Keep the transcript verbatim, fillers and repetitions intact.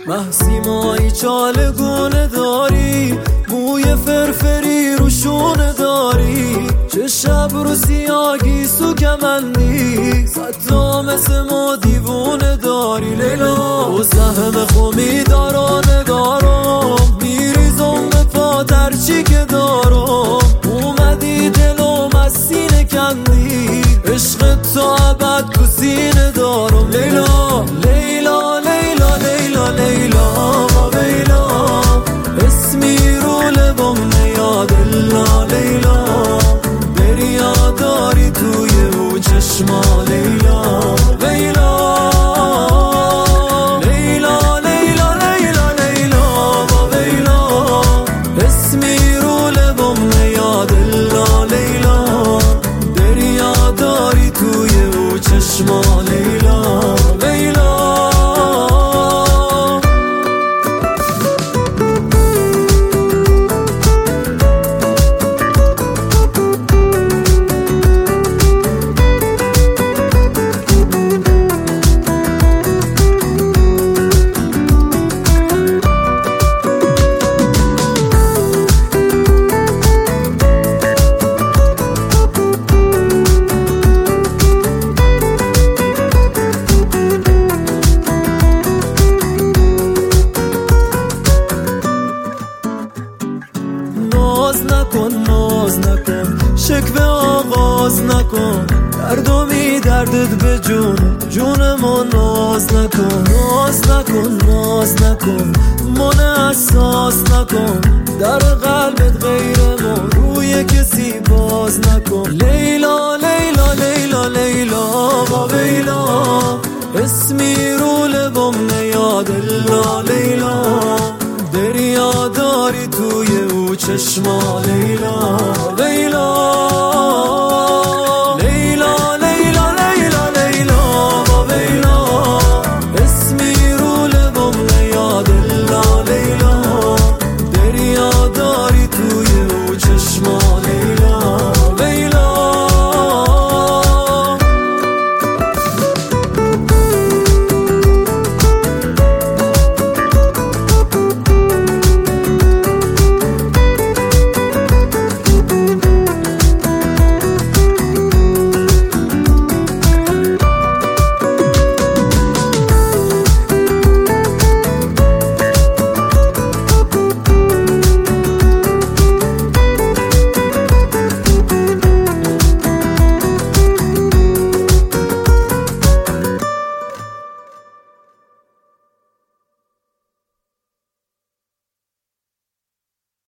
محسیمایی چالگونه داری، موی فرفری رو شونه داری، چه شب رو سیاگی سو کمندی، صد مثل ما دیوونه داری. لیلا و سهم خومی دارا نگارم، میریزم به پاتر چی که دارم، اومدی دلم از سینه کندی، عشق تا ابد تو سینه دارم. لیلا لیلا لیلا لیلا لیلا با لیلا، اسمی رو لبم نیاد الا لیلا، دریا داری توی او چشما. لیلا لیلا لیلا لیلا لیلا لیلا با لیلا، اسمی رو لبم نیاد الا لیلا، دریا داری توی او چشما. لیلا لیلا ناز نکن ناز نکن، شکوه آغاز نکن، دردو می دردت به جون جون ما. ناز نکن ناز نکن ناز نکن، من احساس نکن، در قلبت غیر ما روی کسی باز نکن. لیلا لیلا لیلا لیلا با لیلا، اسمی رو لبم نیاد الا لیلا، دریا داری توی او چشما. لیلا